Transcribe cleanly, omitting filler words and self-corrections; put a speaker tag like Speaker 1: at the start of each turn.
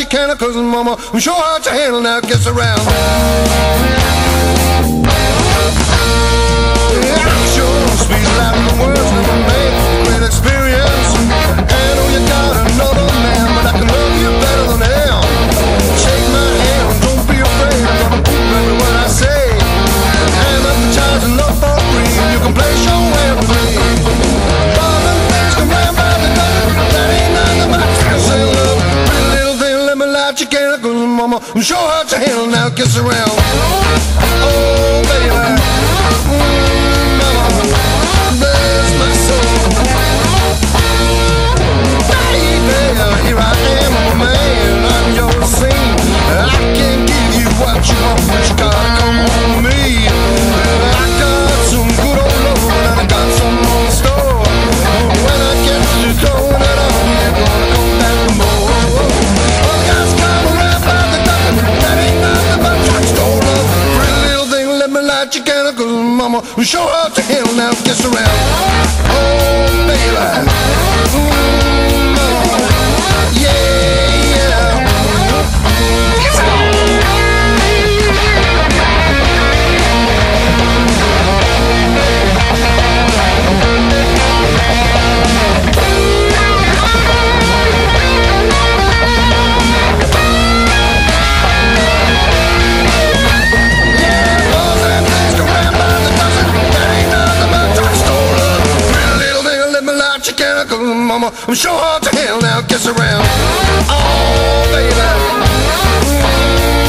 Speaker 1: can, 'cause mama, I'm sure hard to handle now, gets around. Yeah, I'm sure sweet Latin words never made great experience. And oh, you got another man, but I can love you better than him. Shake my hand, don't be afraid, I'm gonna prove every word I say. And if the child's in love for free, you can place your hand with me. Darling, things come round by the dozen, that ain't nothing but I say love. Pretty little thing, let me light your candle, 'cause mama, I'm sure hard to handle now, gets around. Oh, baby, mama, bless my soul. Baby, here I am, I'm a man, I'm your scene. I can't give you what you want, but you gotta come home to me. I got some good old love, and I got some on the store. When I get to throwing it on, you're gonna come back for more. Oh, guys come around by the dozen, that ain't nothing but drugstore love. Pretty little thing, let me light your candle, 'cause mama, I'm sure hard to handle now, gets around. Oh, baby, mama, yeah, yeah. It's mama, I'm sure hard to handle now, gets around. Oh, baby.